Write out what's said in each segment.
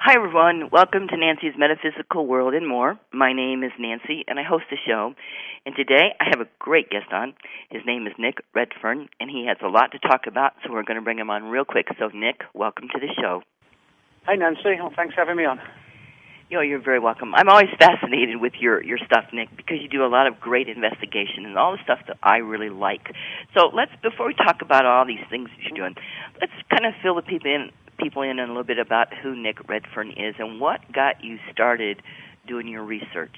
Hi, everyone. Welcome to Nancy's Metaphysical World and More. My name is Nancy, and I host the show. And today I have a great guest on. His name is Nick Redfern, and he has a lot to talk about, so we're going to bring him on real quick. So, Nick, welcome to the show. Hi, Nancy. Well, thanks for having me on. You're very welcome. I'm always fascinated with your stuff, Nick, because you do a lot of great investigation and all the stuff that I really like. So before we talk about all these things that you're doing, let's kind of fill the people in a little bit about who Nick Redfern is and what got you started doing your research.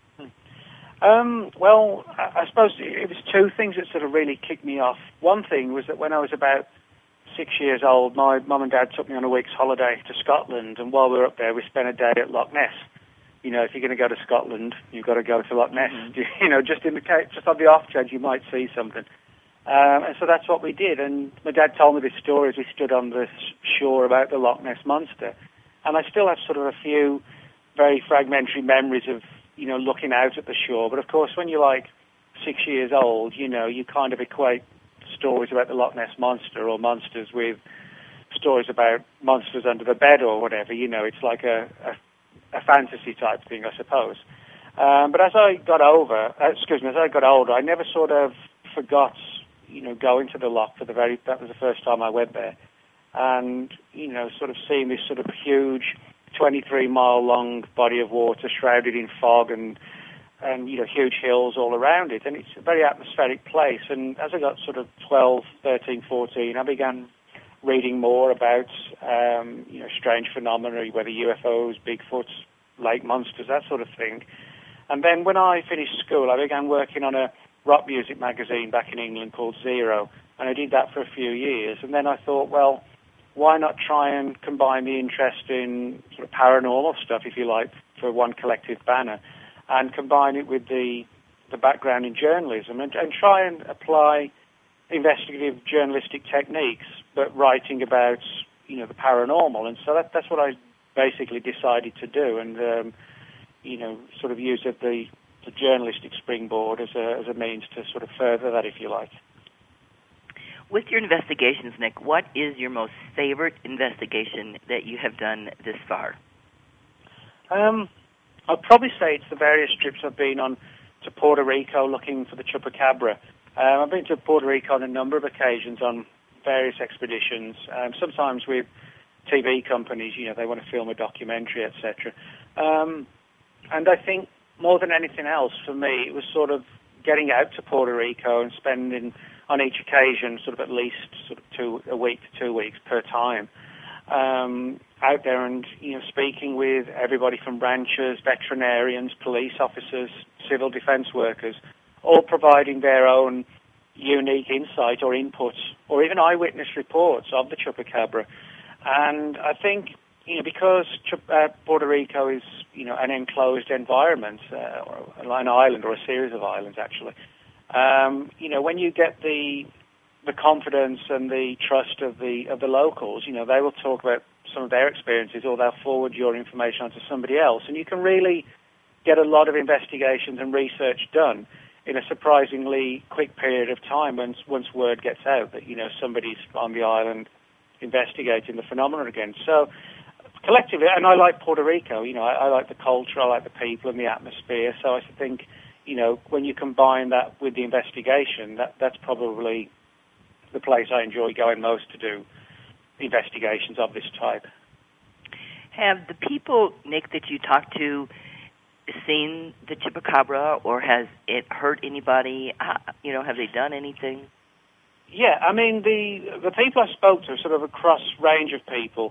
Well, I suppose it was two things that sort of really kicked me off. One thing was that when I was about 6 years old, my mum and dad took me on a week's holiday to Scotland, and while we were up there, we spent a day at Loch Ness. You know, if you're going to go to Scotland, you've got to go to Loch Ness. Mm-hmm. You know, just on the off chance you might see something. And so that's what we did. And my dad told me this story as we stood on the shore about the Loch Ness Monster. And I still have sort of a few very fragmentary memories of, you know, looking out at the shore. But of course, when you're like 6 years old, you know, you kind of equate stories about the Loch Ness Monster or monsters with stories about monsters under the bed or whatever. You know, it's like a fantasy type thing, I suppose. But as I got older, I never sort of forgot, you know, going to the loch that was the first time I went there. And, you know, sort of seeing this sort of huge 23-mile long body of water shrouded in fog and you know, huge hills all around it. And it's a very atmospheric place. And as I got sort of 12, 13, 14, I began reading more about, you know, strange phenomena, whether UFOs, Bigfoots, lake monsters, that sort of thing. And then when I finished school, I began working on a rock music magazine back in England called Zero. And I did that for a few years. And then I thought, well, why not try and combine the interest in sort of paranormal stuff, if you like, for one collective banner, and combine it with the background in journalism and try and apply investigative journalistic techniques, but writing about, you know, the paranormal. And so that's what I basically decided to do, and, you know, sort of use the journalistic springboard as a means to sort of further that, if you like. With your investigations, Nick, what is your most favorite investigation that you have done this far? I'd probably say it's the various trips I've been on to Puerto Rico looking for the Chupacabra. I've been to Puerto Rico on a number of occasions on various expeditions, sometimes with TV companies, you know, they want to film a documentary, etc. And I think more than anything else, for me, it was sort of getting out to Puerto Rico and spending on each occasion sort of at least sort of a week to 2 weeks per time. Out there and, you know, speaking with everybody from ranchers, veterinarians, police officers, civil defense workers, all providing their own unique insight or input, or even eyewitness reports of the Chupacabra. And I think, you know, because Puerto Rico is, you know, an enclosed environment, or an island or a series of islands, actually, you know, when you get the confidence and the trust of the locals, you know, they will talk about some of their experiences, or they'll forward your information onto somebody else, and you can really get a lot of investigations and research done in a surprisingly quick period of time once word gets out that, you know, somebody's on the island investigating the phenomenon again. So collectively, and I like Puerto Rico, you know, I like the culture, I like the people and the atmosphere, so I think, you know, when you combine that with the investigation, that's probably the place I enjoy going most to do investigations of this type. Have the people, Nick, that you talked to seen the Chupacabra, or has it hurt anybody? You know, have they done anything? Yeah, I mean, the people I spoke to, sort of a cross range of people.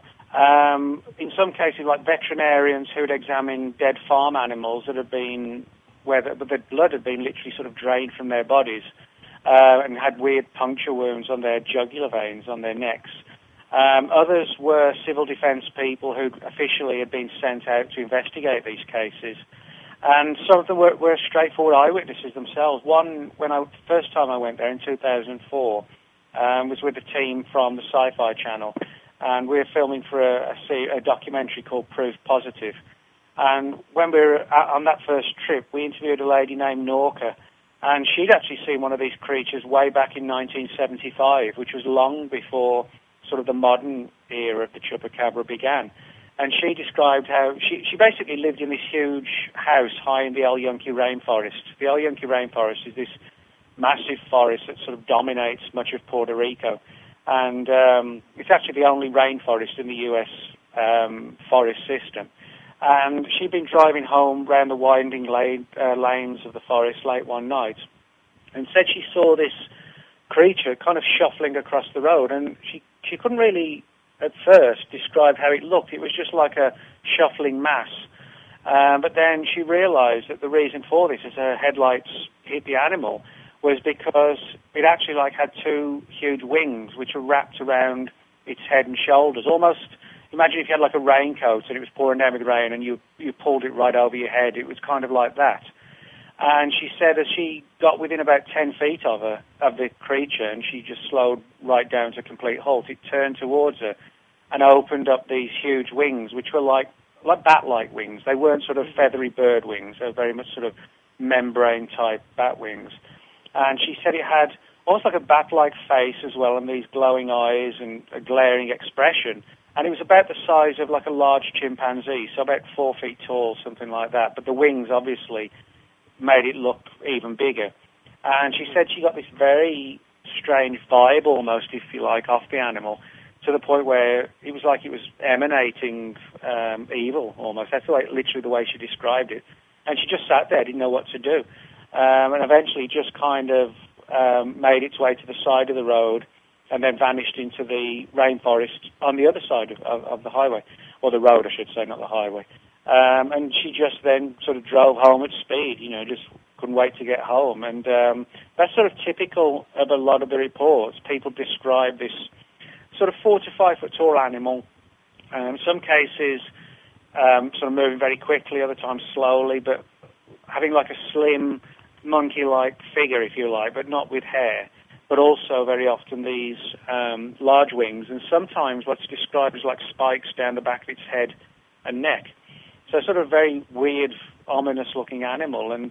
In some cases, like veterinarians who had examined dead farm animals that had been, where the blood had been literally sort of drained from their bodies, and had weird puncture wounds on their jugular veins, on their necks. Others were civil defense people who officially had been sent out to investigate these cases. And some of them were straightforward eyewitnesses themselves. One, first time I went there in 2004, was with a team from the Sci-Fi Channel. And we were filming for a documentary called Proof Positive. And when we were on that first trip, we interviewed a lady named Norca. And she'd actually seen one of these creatures way back in 1975, which was long before sort of the modern era of the Chupacabra began. And she described how she basically lived in this huge house high in the El Yunque rainforest. The El Yunque rainforest is this massive forest that sort of dominates much of Puerto Rico. And it's actually the only rainforest in the U.S. Forest system. And she'd been driving home round the winding lanes of the forest late one night and said she saw this creature kind of shuffling across the road. And she couldn't really, at first, describe how it looked. It was just like a shuffling mass. But then she realized that the reason for this, as her headlights hit the animal, was because it actually had two huge wings which were wrapped around its head and shoulders. Almost, imagine if you had a raincoat and it was pouring down with rain and you pulled it right over your head. It was kind of like that. And she said as she got within about 10 feet of the creature, and she just slowed right down to a complete halt, it turned towards her and opened up these huge wings, which were like bat-like wings. They weren't sort of feathery bird wings. They were very much sort of membrane-type bat wings. And she said it had almost like a bat-like face as well, and these glowing eyes and a glaring expression. And it was about the size of a large chimpanzee, so about 4 feet tall, something like that. But the wings obviously made it look even bigger. And she said she got this very strange vibe almost, if you like, off the animal, to the point where it was like it was emanating evil almost. That's literally the way she described it. And she just sat there, didn't know what to do. And eventually just kind of made its way to the side of the road and then vanished into the rainforest on the other side of the highway, or the road, I should say, not the highway. And she just then sort of drove home at speed, just couldn't wait to get home. And that's sort of typical of a lot of the reports. People describe this sort of 4 to 5 foot tall animal, in some cases sort of moving very quickly, other times slowly, but having a slim, monkey-like figure, if you like, but not with hair, but also very often these large wings, and sometimes what's described as spikes down the back of its head and neck. So sort of very weird, ominous-looking animal. And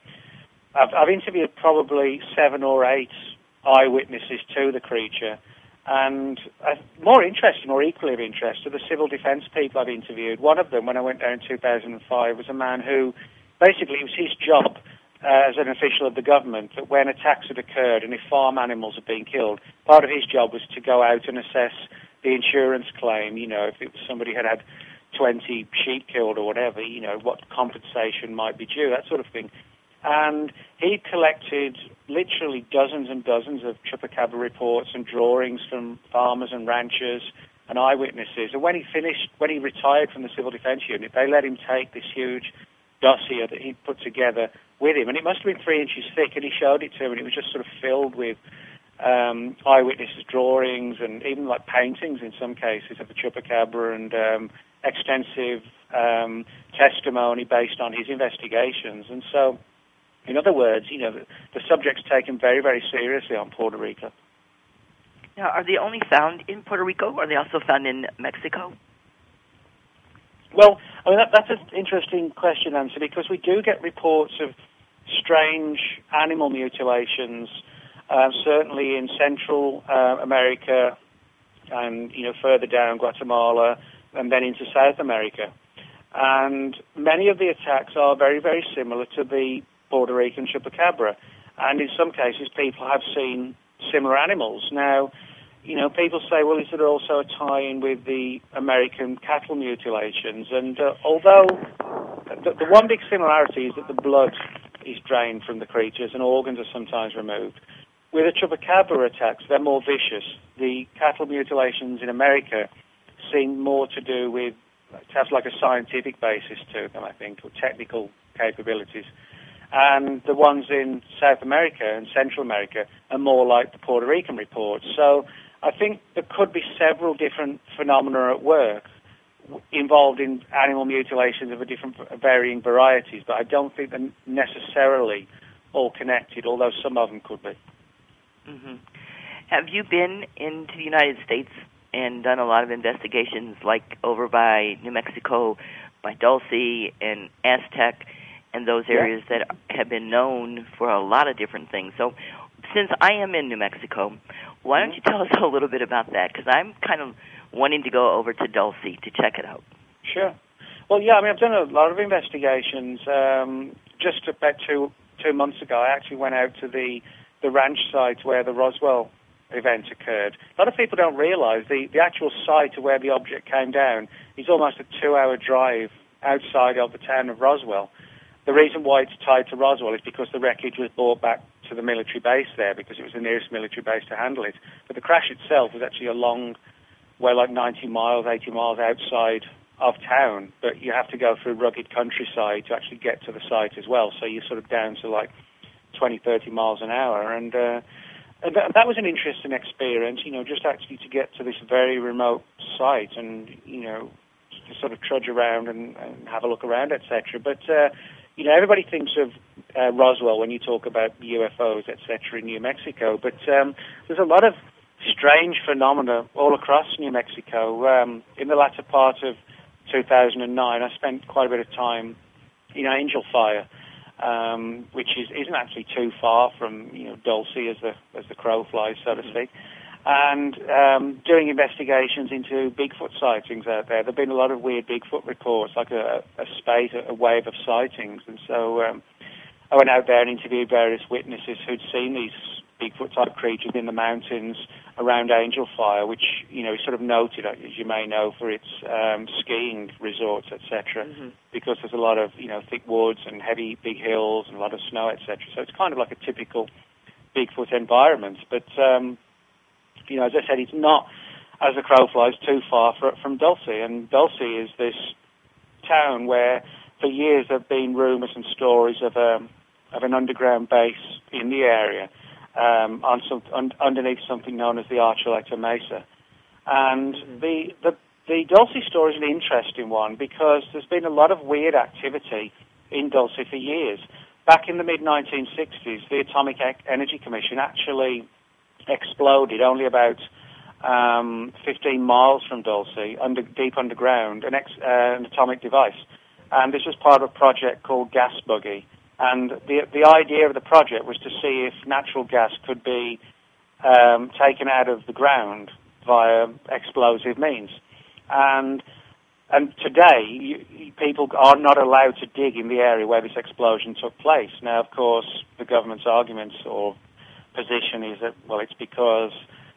I've interviewed probably 7 or 8 eyewitnesses to the creature. And more interesting, or equally of interest, are the civil defense people I've interviewed. One of them, when I went there in 2005, was a man who, basically, it was his job as an official of the government that when attacks had occurred and if farm animals had been killed, part of his job was to go out and assess the insurance claim, if it was somebody had 20 sheep killed or whatever, what compensation might be due, that sort of thing. And he collected literally dozens and dozens of chupacabra reports and drawings from farmers and ranchers and eyewitnesses. And when he retired from the Civil Defense Unit, they let him take this huge dossier that he'd put together with him. And it must have been 3 inches thick, and he showed it to him, and it was just sort of filled with eyewitnesses' drawings and even paintings in some cases of the chupacabra, and extensive testimony based on his investigations. And so, in other words, the subject's taken very, very seriously on Puerto Rico. Now, are they only found in Puerto Rico, or are they also found in Mexico? Well, I mean, that's an interesting question, Nancy, because we do get reports of strange animal mutilations, certainly in Central America and, further down Guatemala and then into South America. And many of the attacks are very, very similar to the Puerto Rican chupacabra. And in some cases, people have seen similar animals. Now, people say, well, is there also a tie-in with the American cattle mutilations? And although the one big similarity is that the blood is drained from the creatures and organs are sometimes removed, with the chupacabra attacks, they're more vicious. The cattle mutilations in America seem more to do with, it has a scientific basis to them, I think, or technical capabilities. And the ones in South America and Central America are more like the Puerto Rican reports. So I think there could be several different phenomena at work involved in animal mutilations of varying varieties, but I don't think they're necessarily all connected, although some of them could be. Mm-hmm. Have you been into the United States and done a lot of investigations, like over by New Mexico, by Dulce and Aztec, and those areas that have been known for a lot of different things? So since I am in New Mexico, why don't you tell us a little bit about that? Because I'm kind of wanting to go over to Dulce to check it out. Sure. Well, yeah, I mean, I've done a lot of investigations. Just about two months ago, I actually went out to the ranch site where the Roswell event occurred. A lot of people don't realize the actual site of where the object came down is almost a 2-hour drive outside of the town of Roswell. The reason why it's tied to Roswell is because the wreckage was brought back to the military base there because it was the nearest military base to handle it. But the crash itself was actually a long, well, like 90 miles, 80 miles outside of town, but you have to go through rugged countryside to actually get to the site as well. So you're sort of down to like 20, 30 miles an hour. And that was an interesting experience, just actually to get to this very remote site and, to sort of trudge around and have a look around, etc. But, everybody thinks of Roswell when you talk about UFOs, etc. in New Mexico, but there's a lot of strange phenomena all across New Mexico. In the latter part of 2009, I spent quite a bit of time in Angel Fire, which isn't actually too far from Dulce as the crow flies, so to speak, and doing investigations into Bigfoot sightings out there. There've been a lot of weird Bigfoot reports, like a spate, a wave of sightings, and so I went out there and interviewed various witnesses who'd seen these Bigfoot-type creatures in the mountains around Angel Fire, which is sort of noted, as you may know, for its skiing resorts, etc. Because there's a lot of thick woods and heavy big hills and a lot of snow, etc. So it's kind of like a typical Bigfoot environment. But as I said, it's not, as the crow flies, too far from Dulce. And Dulce is this town where, for years, there have been rumors and stories of an underground base in the area. Underneath something known as the Archuleta Mesa. And the Dulce story is an interesting one because there's been a lot of weird activity in Dulce for years. Back in the mid-1960s, the Atomic Energy Commission actually exploded only about 15 miles from Dulce, deep underground, an atomic device. And this was part of a project called Gas Buggy. And the idea of the project was to see if natural gas could be taken out of the ground via explosive means. And today, people are not allowed to dig in the area where this explosion took place. Now, of course, the government's arguments or position is that, well, it's because,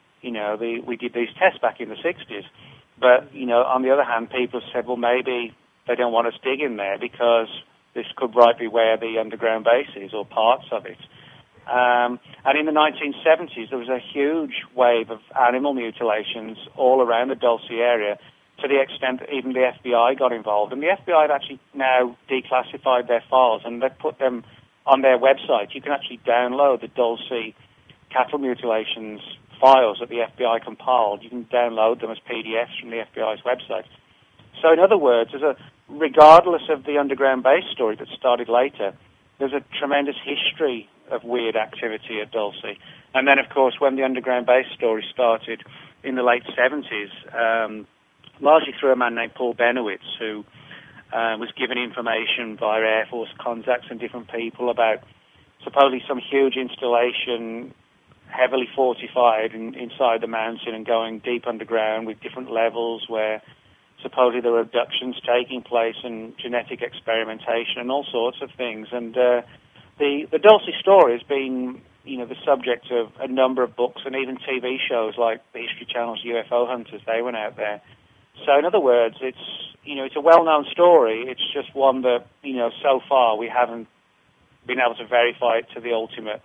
we did these tests back in the 60s. But, on the other hand, people said, well, maybe they don't want us digging there because this could right be where the underground base is, or parts of it. And in the 1970s, there was a huge wave of animal mutilations all around the Dulce area, to the extent that even the FBI got involved. And the FBI have actually now declassified their files, and they've put them on their website. You can actually download the Dulce cattle mutilations files that the FBI compiled. You can download them as PDFs from the FBI's website. So in other words, regardless of the underground base story that started later, there's a tremendous history of weird activity at Dulce. And then, of course, when the underground base story started in the late 70s, largely through a man named Paul Benowitz, who was given information via Air Force contacts and different people about supposedly some huge installation, heavily fortified inside the mountain and going deep underground with different levels where supposedly there were abductions taking place and genetic experimentation and all sorts of things. And the Dulce story has been, the subject of a number of books and even TV shows like the History Channel's UFO Hunters. They went out there. So in other words, it's a well-known story. It's just one that, so far we haven't been able to verify it to the ultimate,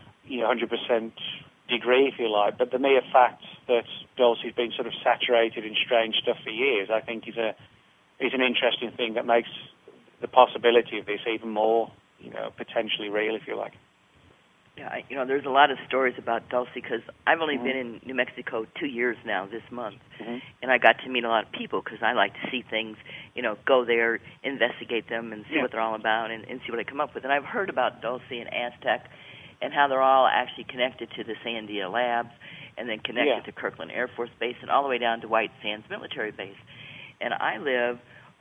100% degree, if you like. But the mere fact that Dulce has been sort of saturated in strange stuff for years, I think is an interesting thing that makes the possibility of this even more, potentially real, if you like. Yeah, there's a lot of stories about Dulce because I've only been in New Mexico 2 years now this month, and I got to meet a lot of people because I like to see things, go there, investigate them, and see what they're all about and see what I come up with. And I've heard about Dulce and Aztec and how they're all actually connected to the Sandia Labs and then connected to Kirkland Air Force Base and all the way down to White Sands Military Base. And I live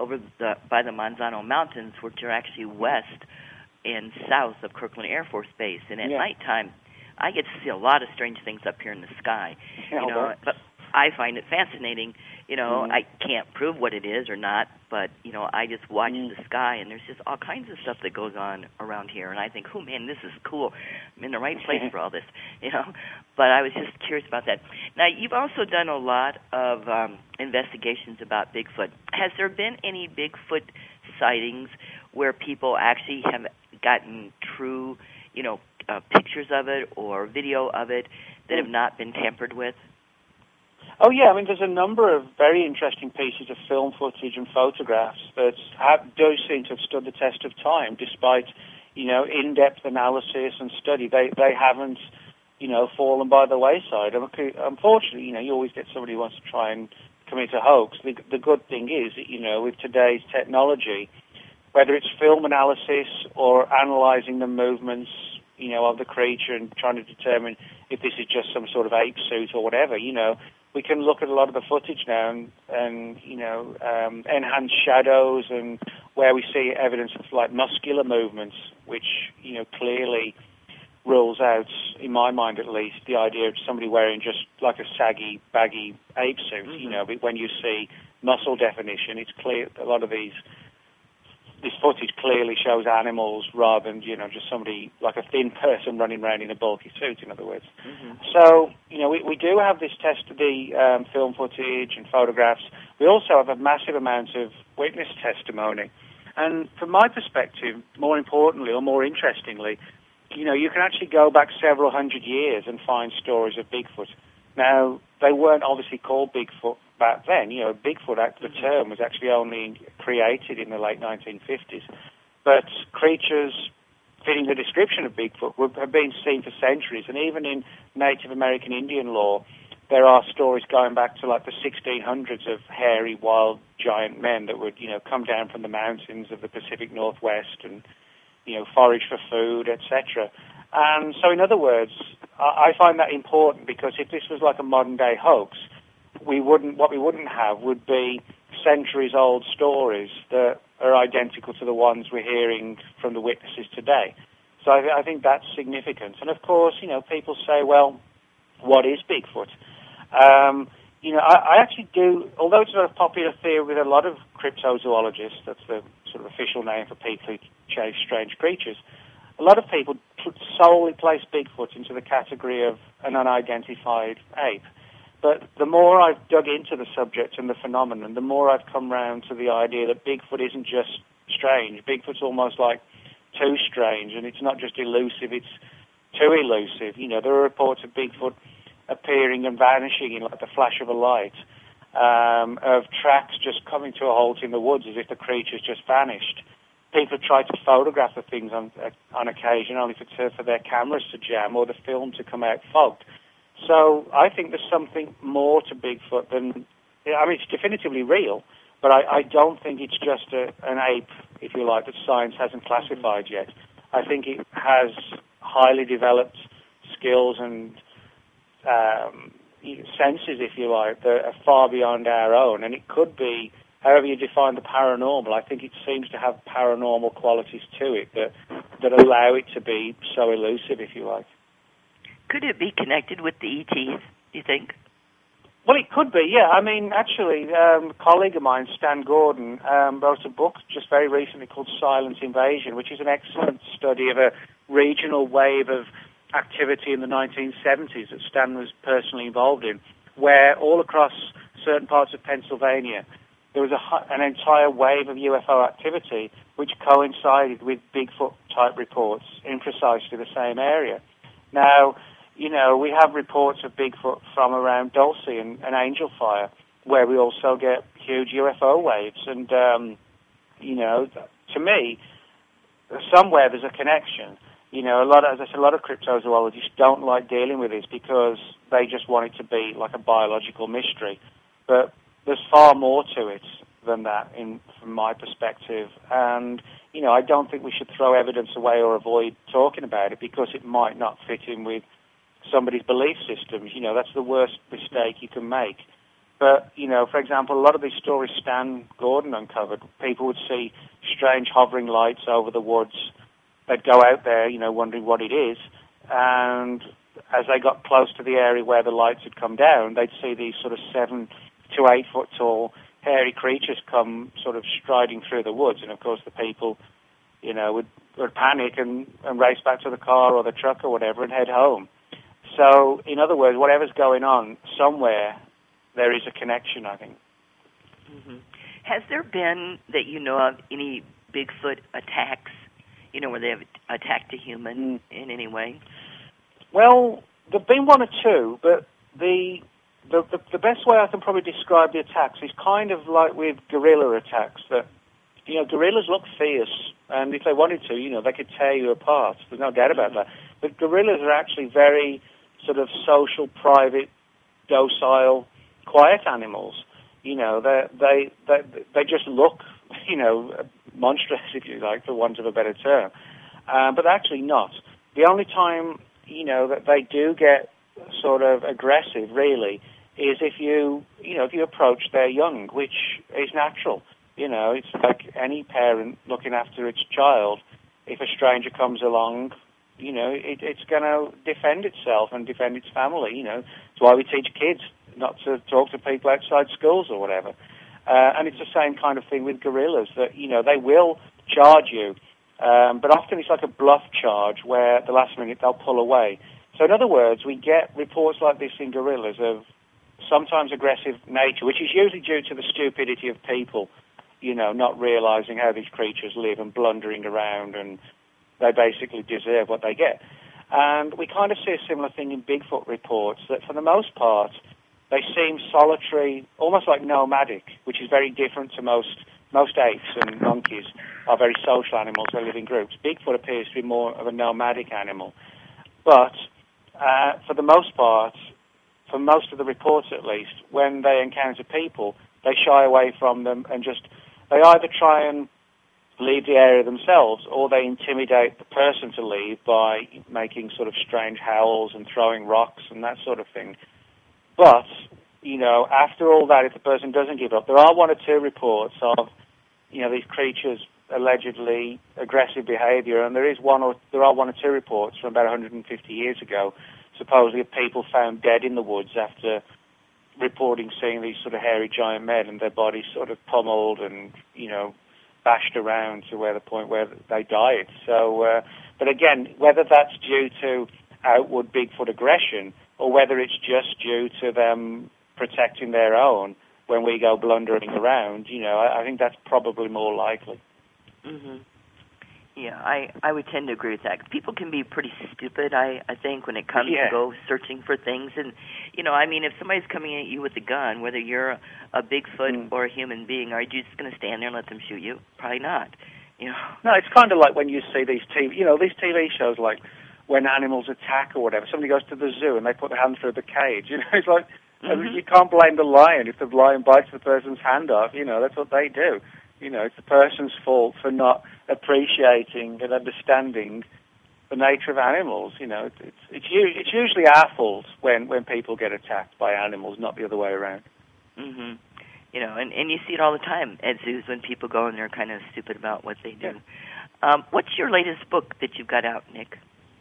by the Manzano Mountains, which are actually west and south of Kirkland Air Force Base. And at nighttime, I get to see a lot of strange things up here in the sky. I find it fascinating. I can't prove what it is or not, but I just watch the sky, and there's just all kinds of stuff that goes on around here, and I think, oh man, this is cool. I'm in the right place for all this, But I was just curious about that. Now, you've also done a lot of investigations about Bigfoot. Has there been any Bigfoot sightings where people actually have gotten true, pictures of it or video of it that have not been tampered with? Oh, yeah. I mean, there's a number of very interesting pieces of film footage and photographs that do seem to have stood the test of time, despite, in-depth analysis and study. They haven't, fallen by the wayside. Unfortunately, you always get somebody who wants to try and commit a hoax. The good thing is that, with today's technology, whether it's film analysis or analyzing the movements, of the creature and trying to determine if this is just some sort of ape suit or whatever, we can look at a lot of the footage now and enhance shadows and where we see evidence of like muscular movements, which, clearly rules out, in my mind at least, the idea of somebody wearing just like a saggy, baggy ape suit. But when you see muscle definition, it's clear a lot of this footage clearly shows animals rather than, just somebody like a thin person running around in a bulky suit, in other words. So, we do have this test of the film footage and photographs. We also have a massive amount of witness testimony. And from my perspective, more importantly or more interestingly, you can actually go back several hundred years and find stories of Bigfoot. Now, they weren't obviously called Bigfoot back then. Bigfoot, the term was actually only created in the late 1950s. But creatures fitting the description of Bigfoot have been seen for centuries. And even in Native American Indian law, there are stories going back to like the 1600s of hairy, wild, giant men that would, come down from the mountains of the Pacific Northwest and, forage for food, etc. And so, in other words, I find that important because if this was like a modern-day hoax, what we wouldn't have would be centuries-old stories that are identical to the ones we're hearing from the witnesses today. So I think that's significant. And of course, people say, well, what is Bigfoot? I actually do, although it's a popular theory with a lot of cryptozoologists, that's the sort of official name for people who chase strange creatures, a lot of people solely place Bigfoot into the category of an unidentified ape. But the more I've dug into the subject and the phenomenon, the more I've come round to the idea that Bigfoot isn't just strange. Bigfoot's almost like too strange, and it's not just elusive, it's too elusive. There are reports of Bigfoot appearing and vanishing in like the flash of a light, of tracks just coming to a halt in the woods as if the creature's just vanished. People have tried to photograph the things on occasion, only for their cameras to jam or the film to come out fogged. So I think there's something more to Bigfoot than, it's definitively real, but I don't think it's just an ape, if you like, that science hasn't classified yet. I think it has highly developed skills and senses, if you like, that are far beyond our own, and it could be, however you define the paranormal, I think it seems to have paranormal qualities to it that allow it to be so elusive, if you like. Could it be connected with the ETs, do you think? Well, it could be, yeah. Actually, a colleague of mine, Stan Gordon, wrote a book just very recently called Silent Invasion, which is an excellent study of a regional wave of activity in the 1970s that Stan was personally involved in, where all across certain parts of Pennsylvania, there was an entire wave of UFO activity which coincided with Bigfoot-type reports in precisely the same area. Now, we have reports of Bigfoot from around Dulce and Angel Fire, where we also get huge UFO waves. And, to me, somewhere there's a connection. As I said, a lot of cryptozoologists don't like dealing with this because they just want it to be like a biological mystery. But there's far more to it than that, from my perspective. And, I don't think we should throw evidence away or avoid talking about it because it might not fit in with somebody's belief systems. That's the worst mistake you can make. But, for example, a lot of these stories Stan Gordon uncovered, people would see strange hovering lights over the woods. They'd go out there, wondering what it is. And as they got close to the area where the lights had come down, they'd see these sort of 7 to 8 foot tall hairy creatures come sort of striding through the woods. And of course the people, would panic and race back to the car or the truck or whatever and head home. So, in other words, whatever's going on, somewhere there is a connection, I think. Mm-hmm. Has there been, that you know of, any Bigfoot attacks, where they have attacked a human in any way? Well, there've been one or two, but the best way I can probably describe the attacks is kind of like with guerrilla attacks, that, gorillas look fierce, and if they wanted to, they could tear you apart. There's no doubt about that. But gorillas are actually very sort of social, private, docile, quiet animals. They just look, monstrous, if you like, for want of a better term. But actually not. The only time, that they do get sort of aggressive, really, is if you approach their young, which is natural. It's like any parent looking after its child. If a stranger comes along, it's going to defend itself and defend its family. It's why we teach kids not to talk to people outside schools or whatever. And it's the same kind of thing with gorillas, that, they will charge you, but often it's like a bluff charge where at the last minute they'll pull away. So in other words, we get reports like this in gorillas of sometimes aggressive nature, which is usually due to the stupidity of people, not realizing how these creatures live and blundering around, and they basically deserve what they get. And we kind of see a similar thing in Bigfoot reports, that for the most part, they seem solitary, almost like nomadic, which is very different to most apes and monkeys are very social animals. They live in groups. Bigfoot appears to be more of a nomadic animal. But for the most part, for most of the reports at least, when they encounter people, they shy away from them and they either try and leave the area themselves, or they intimidate the person to leave by making sort of strange howls and throwing rocks and that sort of thing. But, after all that, if the person doesn't give up, there are one or two reports of, these creatures allegedly aggressive behavior, and there are one or two reports from about 150 years ago, supposedly of people found dead in the woods after reporting seeing these sort of hairy giant men and their bodies sort of pummeled and, bashed around to the point where they died. So, but again, whether that's due to outward Bigfoot aggression or whether it's just due to them protecting their own when we go blundering around, I think that's probably more likely. Mm-hmm. Yeah, I would tend to agree with that. People can be pretty stupid, I think, when it comes to go searching for things. And, if somebody's coming at you with a gun, whether you're a Bigfoot or a human being, are you just going to stand there and let them shoot you? Probably not. No, it's kind of like when you see these TV shows, like when animals attack or whatever. Somebody goes to the zoo and they put their hand through the cage. It's like, you can't blame the lion if the lion bites the person's hand off. That's what they do. It's the person's fault for not appreciating and understanding the nature of animals. It's usually our fault when people get attacked by animals, not the other way around. Mm-hmm. And you see it all the time at zoos when people go and they're kind of stupid about what they do. Yeah. What's your latest book that you've got out, Nick?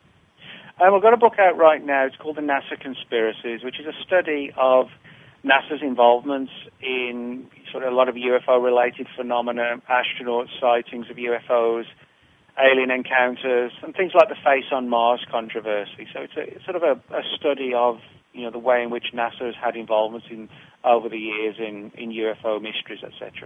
We've got a book out right now. It's called The NASA Conspiracies, which is a study of NASA's involvement in sort of a lot of UFO-related phenomena, astronaut sightings of UFOs, alien encounters, and things like the Face on Mars controversy. So it's sort of a study of the way in which NASA has had involvement over the years in UFO mysteries, etc.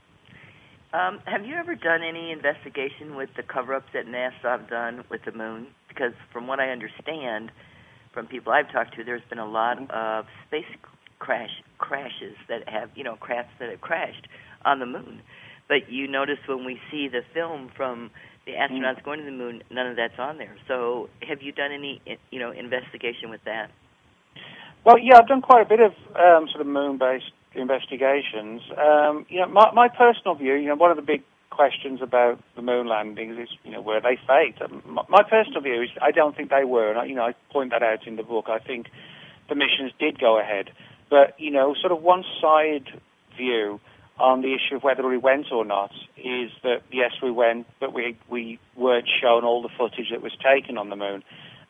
Have you ever done any investigation with the cover-ups that NASA have done with the moon? Because from what I understand from people I've talked to, there's been a lot of space crashes that have, crafts that have crashed on the moon. But you notice when we see the film from the astronauts going to the moon, none of that's on there. So have you done any, investigation with that? Well, yeah, I've done quite a bit of sort of moon-based investigations. My personal view, one of the big questions about the moon landings is, were they faked? My personal view is I don't think they were, and I point that out in the book. I think the missions did go ahead. But, sort of one side view on the issue of whether we went or not is that, yes, we went, but we weren't shown all the footage that was taken on the moon.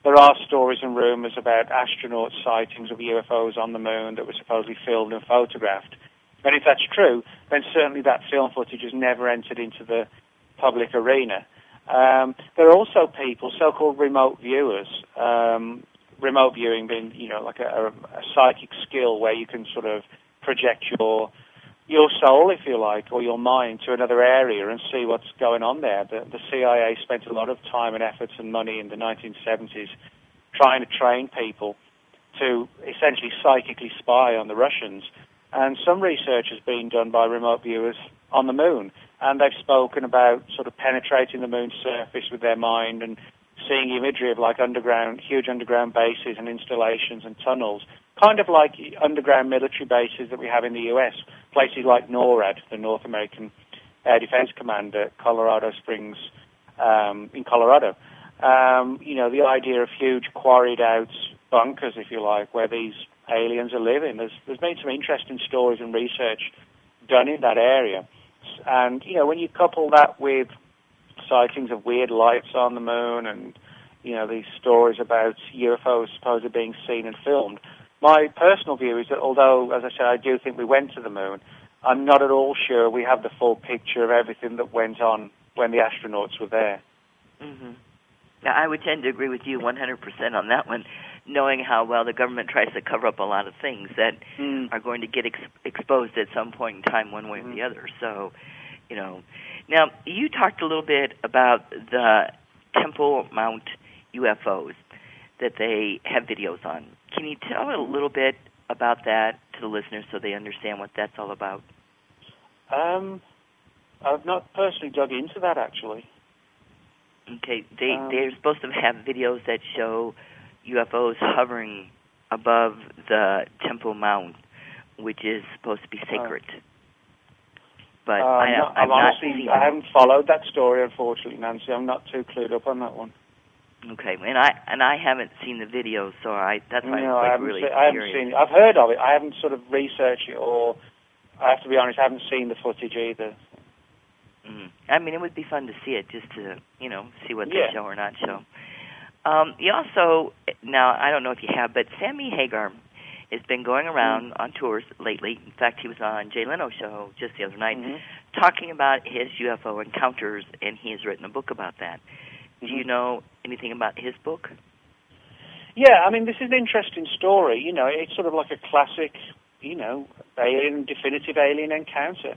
there are stories and rumors about astronaut sightings of UFOs on the moon that were supposedly filmed and photographed. And if that's true, then certainly that film footage has never entered into the public arena. There are also people, so-called remote viewers, remote viewing being, like a psychic skill where you can sort of project your soul, if you like, or your mind to another area and see what's going on there. The CIA spent a lot of time and efforts and money in the 1970s trying to train people to essentially psychically spy on the Russians. And some research has been done by remote viewers on the moon, and they've spoken about sort of penetrating the moon's surface with their mind and seeing imagery of like huge underground bases and installations and tunnels, kind of like underground military bases that we have in the U.S., places like NORAD, the North American Air Defense Command at Colorado Springs in Colorado. The idea of huge quarried-out bunkers, if you like, where these aliens are living. There's been some interesting stories and research done in that area. And, when you couple that with sightings of weird lights on the moon and, these stories about UFOs supposedly being seen and filmed, my personal view is that although, as I said, I do think we went to the moon, I'm not at all sure we have the full picture of everything that went on when the astronauts were there. Mm-hmm. Now, I would tend to agree with you 100% on that one, knowing how well the government tries to cover up a lot of things that are going to get exposed at some point in time one way or the other. So, Now, you talked a little bit about the Temple Mount UFOs that they have videos on. Can you tell a little bit about that to the listeners so they understand what that's all about? I've not personally dug into that, actually. Okay, they're supposed to have videos that show UFOs hovering above the Temple Mount, which is supposed to be sacred. But I haven't followed that story, unfortunately, Nancy. I'm not too clued up on that one. Okay, and I haven't seen the videos, so that's why I I'm haven't really I haven't curious. seen it. I've heard of it. I haven't sort of researched it, or I have to be honest, I haven't seen the footage either. I mean, it would be fun to see it, just to see what they show or not show. You also, now I don't know if you have, but Sammy Hagar has been going around on tours lately. In fact, he was on Jay Leno's show just the other night talking about his UFO encounters, and he has written a book about that. Do you know anything about his book? Yeah, I mean, this is an interesting story. It's sort of like a classic, definitive alien encounter.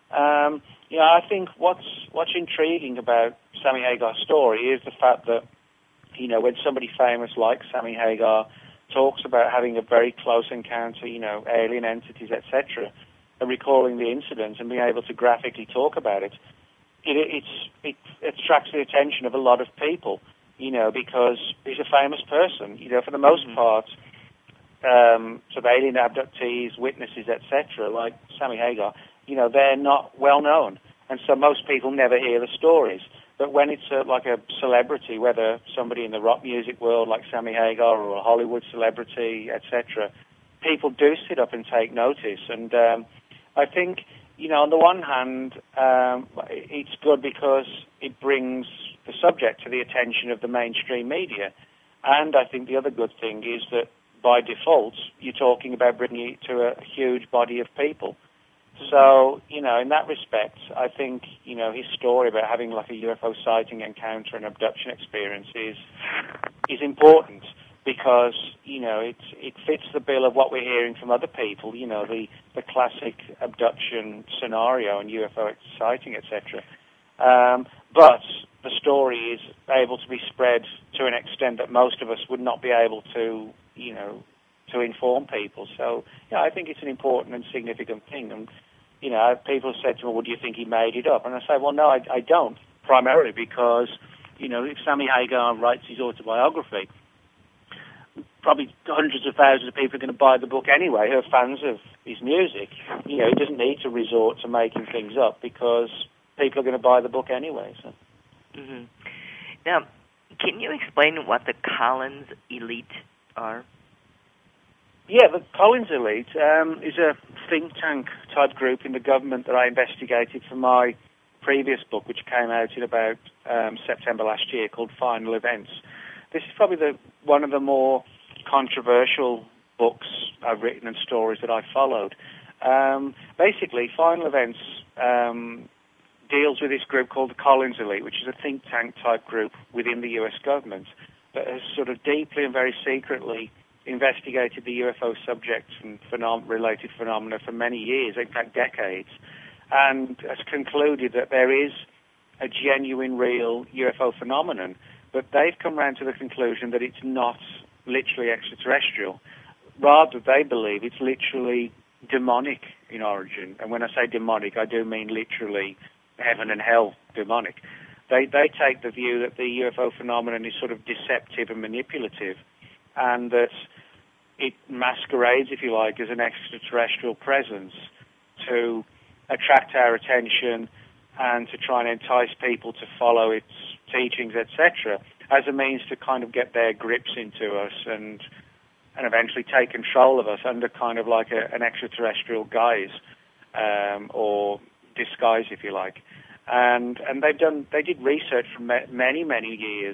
I think what's intriguing about Sammy Hagar's story is the fact that, when somebody famous like Sammy Hagar talks about having a very close encounter, alien entities, etc., and recalling the incident and being able to graphically talk about it, it attracts the attention of a lot of people, because he's a famous person. For the most part, sort of alien abductees, witnesses, etc., like Sammy Hagar, they're not well known, and so most people never hear the stories. But when it's like a celebrity, whether somebody in the rock music world like Sammy Hagar or a Hollywood celebrity, etc., people do sit up and take notice. And I think, on the one hand, it's good because it brings the subject to the attention of the mainstream media. And I think the other good thing is that by default, you're talking about bringing it to a huge body of people. So, in that respect, I think, his story about having like a UFO sighting encounter and abduction experience is important because, it fits the bill of what we're hearing from other people, the classic abduction scenario and UFO sighting, etc. But the story is able to be spread to an extent that most of us would not be able to, to inform people. So, I think it's an important and significant thing. And, people have said to me, well, do you think he made it up? And I say, well, no, I don't, primarily because, if Sammy Hagar writes his autobiography, probably hundreds of thousands of people are going to buy the book anyway who are fans of his music. He doesn't need to resort to making things up because people are going to buy the book anyway. So. Now, can you explain what the Collins Elite are? Yeah, the Collins Elite is a think tank type group in the government that I investigated for my previous book, which came out in about September last year, called Final Events. this is probably one of the more controversial books I've written and stories that I've followed. Basically, Final Events deals with this group called the Collins Elite, which is a think tank type group within the US government that has sort of deeply and very secretly investigated the UFO subjects and related phenomena for many years, in fact decades, and has concluded that there is a genuine, real UFO phenomenon, but they've come around to the conclusion that it's not literally extraterrestrial. Rather, they believe it's literally demonic in origin. And when I say demonic, I do mean literally heaven and hell demonic. They take the view that the UFO phenomenon is sort of deceptive and manipulative, and that it masquerades, if you like, as an extraterrestrial presence to attract our attention and to try and entice people to follow its teachings, etc., as a means to kind of get their grips into us and eventually take control of us under kind of like an extraterrestrial guise or disguise, if you like. And they did research for many years,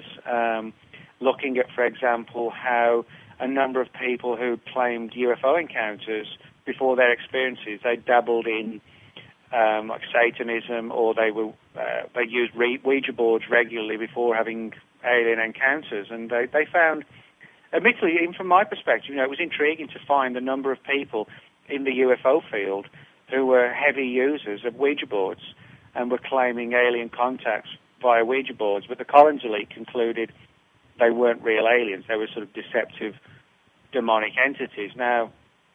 looking at, for example, how a number of people who claimed UFO encounters before their experiences, they dabbled in like Satanism, or they used Ouija boards regularly before having alien encounters, and they found, admittedly, even from my perspective, it was intriguing to find the number of people in the UFO field who were heavy users of Ouija boards and were claiming alien contacts via Ouija boards. But the Collins Elite concluded they weren't real aliens. They were sort of deceptive, demonic entities. Now,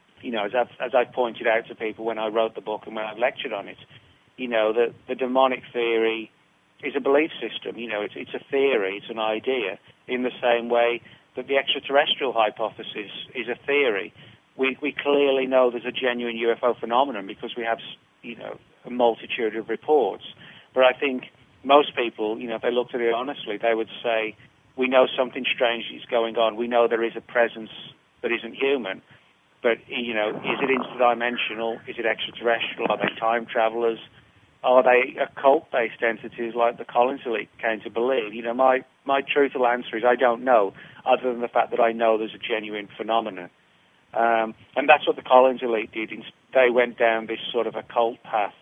as I've pointed out to people when I wrote the book and when I've lectured on it, the demonic theory is a belief system. It's a theory, it's an idea, in the same way that the extraterrestrial hypothesis is a theory. We clearly know there's a genuine UFO phenomenon because we have, a multitude of reports. But I think most people, if they looked at it honestly, they would say, we know something strange is going on. We know there is a presence that isn't human. But, is it interdimensional? Is it extraterrestrial? Are they time travelers? Are they occult-based entities like the Collins Elite came to believe? My truthful answer is I don't know, other than the fact that I know there's a genuine phenomenon. And that's what the Collins Elite did. They went down this sort of occult path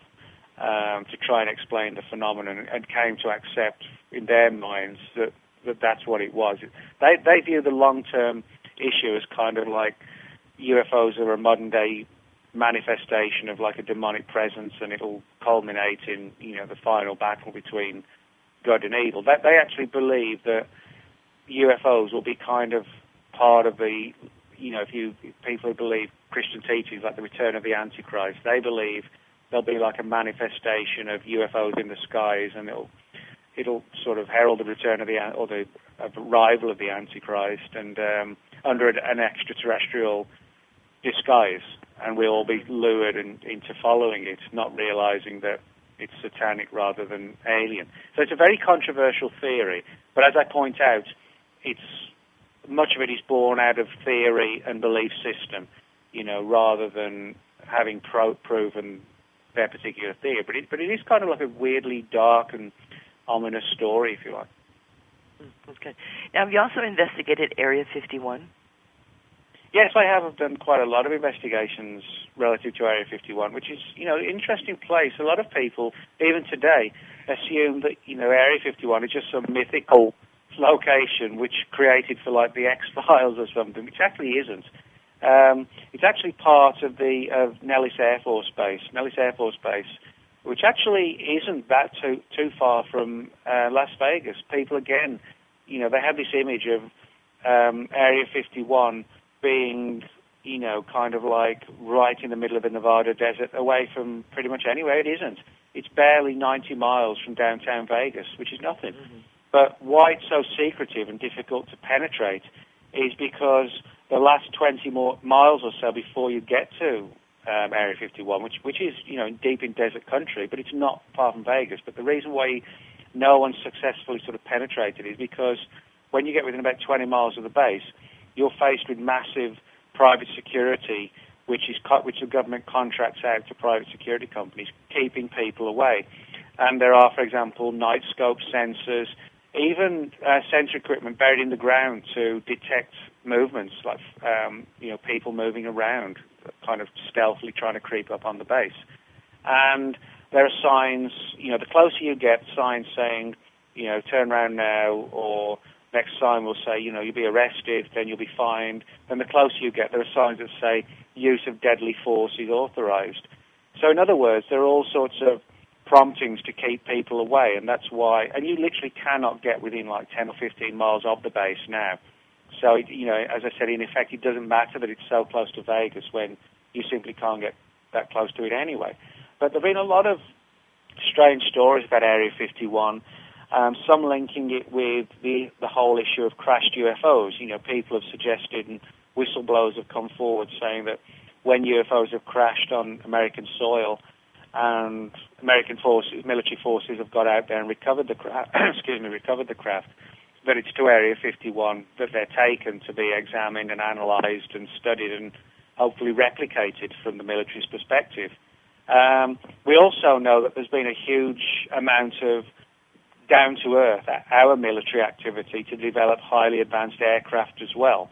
to try and explain the phenomenon, and came to accept in their minds that that's what it was. They view the long-term issue as kind of like UFOs are a modern-day manifestation of like a demonic presence, and it'll culminate in, the final battle between good and evil. They actually believe that UFOs will be kind of part of the, people who believe Christian teachings like the return of the Antichrist, they believe there'll be like a manifestation of UFOs in the skies, and it'll sort of herald the return of the arrival of the Antichrist, and under an extraterrestrial disguise, and we'll all be lured into following it, not realizing that it's satanic rather than alien. So it's a very controversial theory, but as I point out, much of it is born out of theory and belief system, rather than having proven their particular theory. But it is kind of like a weirdly dark and ominous story, if you like. Okay. Now, have you also investigated Area 51? Yes, I have done quite a lot of investigations relative to Area 51, which is, an interesting place. A lot of people, even today, assume that, Area 51 is just some mythical location which created for like the X-Files or something, which actually isn't. It's actually part of Nellis Air Force Base. Nellis Air Force Base, which actually isn't that too far from Las Vegas. People, again, they have this image of Area 51 being, kind of like right in the middle of the Nevada desert, away from pretty much anywhere. It isn't. It's barely 90 miles from downtown Vegas, which is nothing. Mm-hmm. But why it's so secretive and difficult to penetrate is because the last 20 more miles or so before you get to Area 51, which is, deep in desert country, but it's not far from Vegas. But the reason why no one's successfully sort of penetrated is because when you get within about 20 miles of the base, you're faced with massive private security, which the government contracts out to private security companies, keeping people away. And there are, for example, night scope sensors. even sensor equipment buried in the ground to detect movements, like people moving around, kind of stealthily trying to creep up on the base. And there are signs, the closer you get, signs saying, turn around now, or next sign will say, you'll be arrested, then you'll be fined. Then the closer you get, there are signs that say use of deadly force is authorized. So in other words, there are all sorts of promptings to keep people away, and that's why, and you literally cannot get within like 10 or 15 miles of the base now. So, as I said, in effect, it doesn't matter that it's so close to Vegas when you simply can't get that close to it anyway. But there have been a lot of strange stories about Area 51, some linking it with the whole issue of crashed UFOs. People have suggested, and whistleblowers have come forward saying that when UFOs have crashed on American soil, and American forces, military forces, have got out there and recovered the craft, that it's to Area 51 that they're taken to be examined and analysed and studied and hopefully replicated from the military's perspective. We also know that there's been a huge amount of down-to-earth, our military activity to develop highly advanced aircraft as well.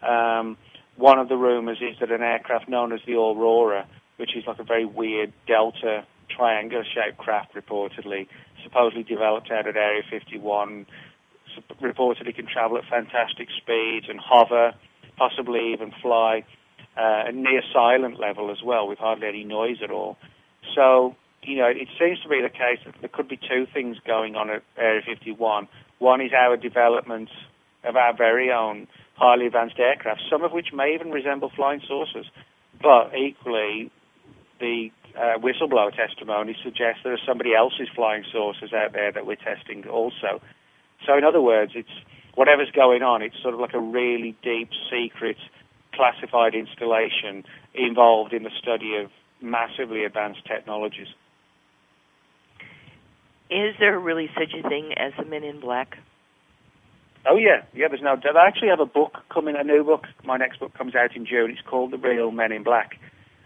One of the rumours is that an aircraft known as the Aurora, which is like a very weird delta triangular-shaped craft reportedly, supposedly developed out at Area 51, reportedly can travel at fantastic speeds and hover, possibly even fly at near silent level as well, with hardly any noise at all. So, it seems to be the case that there could be two things going on at Area 51. One is our development of our very own highly advanced aircraft, some of which may even resemble flying saucers. But equally, the whistleblower testimony suggests there are somebody else's flying saucers out there that we're testing also. So in other words, it's whatever's going on, it's sort of like a really deep, secret, classified installation involved in the study of massively advanced technologies. Is there really such a thing as the Men in Black? Oh, yeah. There's no doubt. I actually have a book coming, a new book. My next book comes out in June. It's called The Real Men in Black.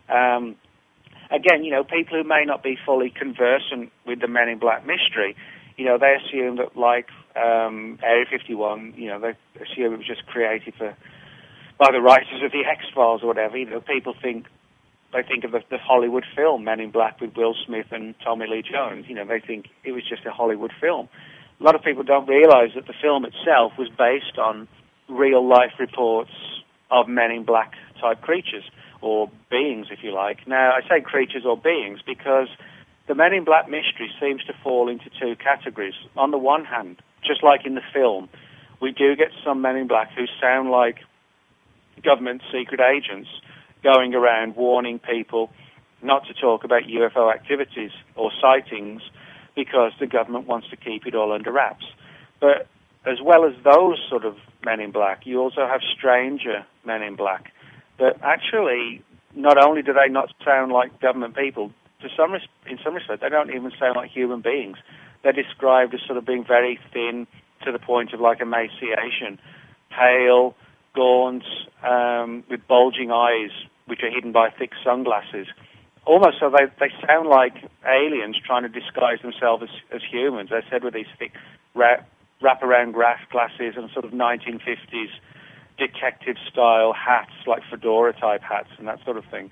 Again, people who may not be fully conversant with the Men in Black mystery, they assume that, like Area 51, they assume it was just created by the writers of the X-Files or whatever. People think of the Hollywood film Men in Black with Will Smith and Tommy Lee Jones. They think it was just a Hollywood film. A lot of people don't realize that the film itself was based on real-life reports of Men in Black type creatures, or beings, if you like. Now, I say creatures or beings because the Men in Black mystery seems to fall into two categories. On the one hand, just like in the film, we do get some Men in Black who sound like government secret agents going around warning people not to talk about UFO activities or sightings because the government wants to keep it all under wraps. But as well as those sort of Men in Black, you also have stranger Men in Black that actually, not only do they not sound like government people, in some respect, they don't even sound like human beings. They're described as sort of being very thin to the point of like emaciation, pale, gaunt, with bulging eyes, which are hidden by thick sunglasses. Almost so they sound like aliens trying to disguise themselves as humans. They're said with these thick wrap-around glasses and sort of 1950s detective-style hats, like fedora-type hats and that sort of thing.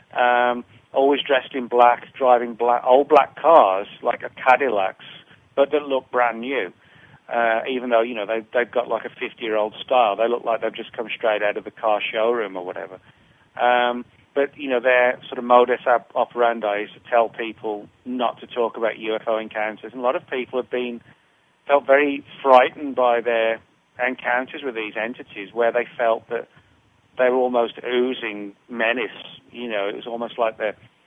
Always dressed in black, driving old black cars, like a Cadillacs, but that look brand new. Even though, they've got like a 50-year-old style. They look like they've just come straight out of the car showroom or whatever. But, their sort of modus operandi is to tell people not to talk about UFO encounters. And a lot of people have felt very frightened by their encounters with these entities, where they felt that they were almost oozing menace. It was almost like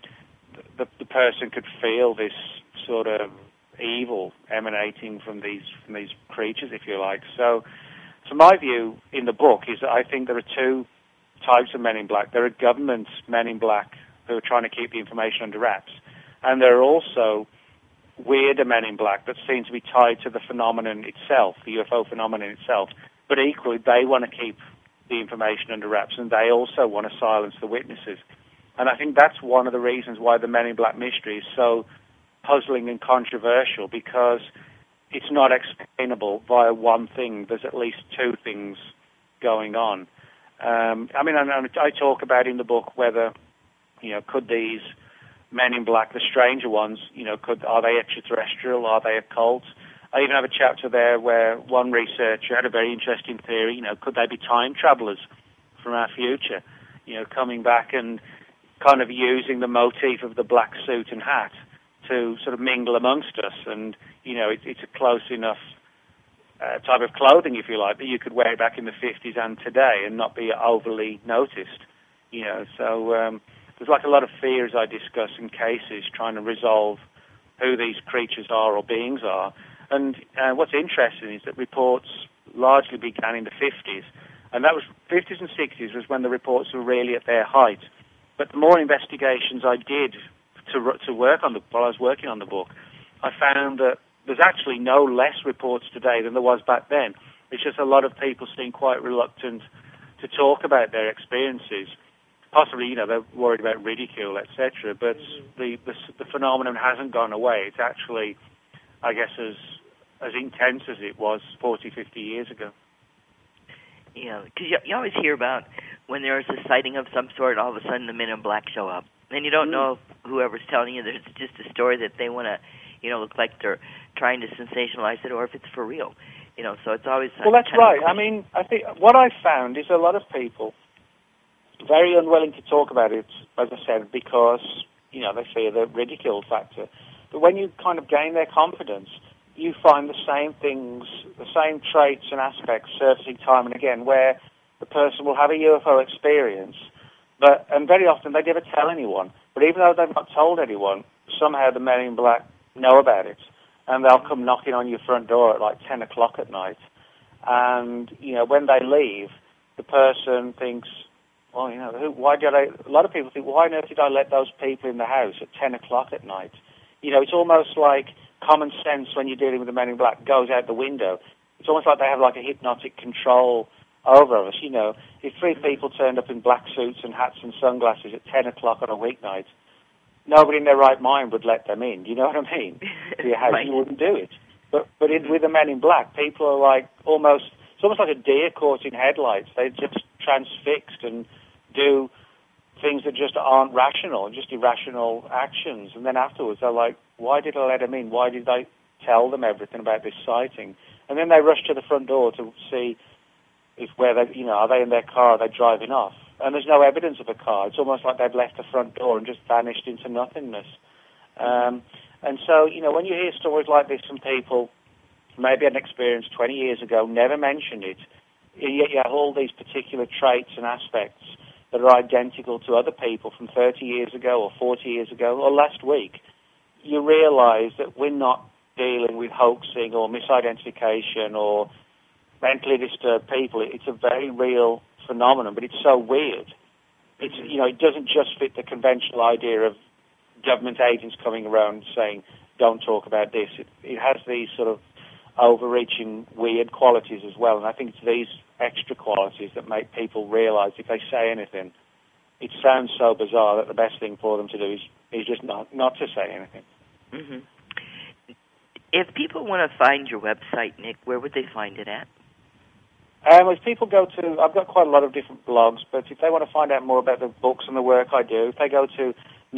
the person could feel this sort of evil emanating from these creatures, if you like. So my view in the book is that I think there are two types of Men in Black. There are government Men in Black who are trying to keep the information under wraps, and there are also weirder Men in Black that seem to be tied to the phenomenon itself, the UFO phenomenon itself, but equally they want to keep the information under wraps, and they also want to silence the witnesses. And I think that's one of the reasons why the Men in Black mystery is so puzzling and controversial, because it's not explainable via one thing. There's at least two things going on. I talk about in the book whether, could these men in black, the stranger ones, are they extraterrestrial? Are they occult? I even have a chapter there where one researcher had a very interesting theory. Could they be time travelers from our future? Coming back and kind of using the motif of the black suit and hat to sort of mingle amongst us. And, it's a close enough type of clothing, if you like, that you could wear it back in the 50s and today and not be overly noticed. So there's like a lot of fears I discuss in cases trying to resolve who these creatures are or beings are. And what's interesting is that reports largely began in the 50s. And that was 50s and 60s was when the reports were really at their height. But the more investigations I did to work on while I was working on the book, I found that there's actually no less reports today than there was back then. It's just a lot of people seem quite reluctant to talk about their experiences. Possibly, they're worried about ridicule, etc. But the phenomenon hasn't gone away. It's actually, I guess, as intense as it was 40, 50 years ago. Yeah, because you always hear about when there's a sighting of some sort, all of a sudden the men in black show up. And you don't know if whoever's telling you that it's just a story that they want to, look like they're trying to sensationalize it, or if it's for real. So it's always... Well, that's right. I think what I've found is a lot of people very unwilling to talk about it, as I said, because, they fear the ridicule factor. But when you kind of gain their confidence, you find the same things, the same traits and aspects surfacing time and again, where the person will have a UFO experience, and very often they never tell anyone. But even though they've not told anyone, somehow the men in black know about it, and they'll come knocking on your front door at like 10 o'clock at night. And, when they leave, the person thinks, well, a lot of people think, why on earth did I let those people in the house at 10 o'clock at night? It's almost like common sense when you're dealing with the men in black goes out the window. It's almost like they have like a hypnotic control over us. If three people turned up in black suits and hats and sunglasses at 10 o'clock on a weeknight, nobody in their right mind would let them in. Do you know what I mean? To your house, you wouldn't do it. But with the men in black, people are like it's almost like a deer caught in headlights. They're just transfixed and do things that just aren't rational, just irrational actions. And then afterwards, they're like, why did I let them in? Why did I tell them everything about this sighting? And then they rush to the front door to see are they in their car? Are they driving off? And there's no evidence of a car. It's almost like they've left the front door and just vanished into nothingness. And so, when you hear stories like this from people, maybe had an experience 20 years ago, never mentioned it, yet you have all these particular traits and aspects that are identical to other people from 30 years ago or 40 years ago or last week, you realize that we're not dealing with hoaxing or misidentification or mentally disturbed people. It's a very real phenomenon, but it's so weird. It's, it doesn't just fit the conventional idea of government agents coming around saying, don't talk about this. It has these sort of overreaching weird qualities as well, and I think it's these extra qualities that make people realize if they say anything, it sounds so bizarre that the best thing for them to do is just not to say anything. Mm-hmm. If people want to find your website, Nick, where would they find it at? If people go to, I've got quite a lot of different blogs, but if they want to find out more about the books and the work I do, if they go to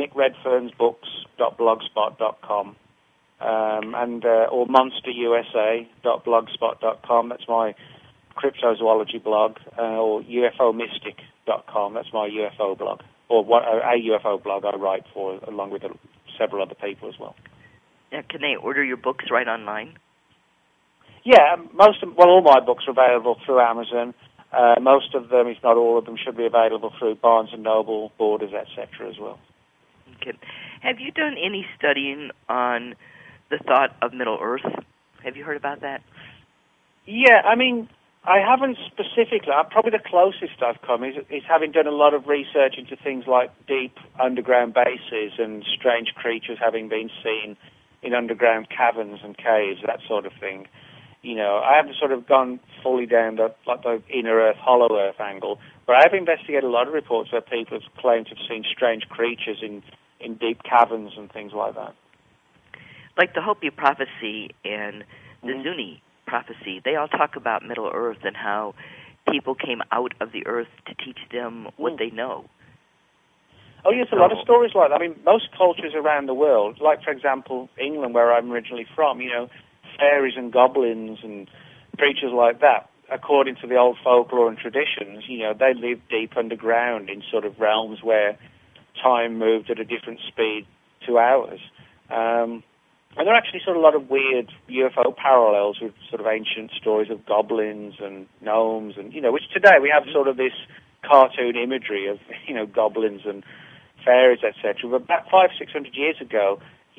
nickredfernsbooks.blogspot.com or monsterusa.blogspot.com, that's my cryptozoology blog, or ufomystic.com, that's my UFO blog, or a UFO blog I write for, along with several other people as well. Can they order your books right online? Yeah, all my books are available through Amazon. Most of them, if not all of them, should be available through Barnes & Noble, Borders, etc. as well. Okay. Have you done any studying on the thought of Middle Earth? Have you heard about that? Yeah, I haven't specifically. Probably the closest I've come is having done a lot of research into things like deep underground bases and strange creatures having been seen in underground caverns and caves, that sort of thing. I haven't sort of gone fully down the inner Earth, hollow Earth angle, but I have investigated a lot of reports where people have claimed to have seen strange creatures in deep caverns and things like that. Like the Hopi prophecy and the Zuni prophecy. They all talk about Middle Earth and how people came out of the earth to teach them what they know. Oh, yes, a lot of stories like that. I mean, most cultures around the world, like, for example, England, where I'm originally from, fairies and goblins and creatures like that, according to the old folklore and traditions, they lived deep underground in sort of realms where time moved at a different speed to ours. And there are actually sort of a lot of weird UFO parallels with sort of ancient stories of goblins and gnomes, and, which today we have sort of this cartoon imagery of, goblins and fairies, etc. But about 500-600 years ago,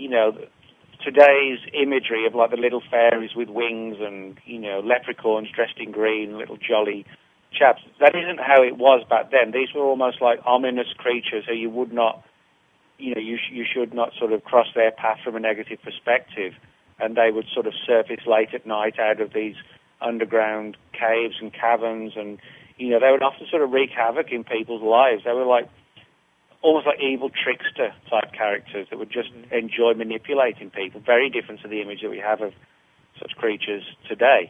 today's imagery of like the little fairies with wings and, leprechauns dressed in green, little jolly chaps, that isn't how it was back then. These were almost like ominous creatures who you would not, you should not sort of cross their path from a negative perspective, and they would sort of surface late at night out of these underground caves and caverns, and, they would often sort of wreak havoc in people's lives. They were like almost like evil trickster type characters that would just enjoy manipulating people. Very different to the image that we have of such creatures today.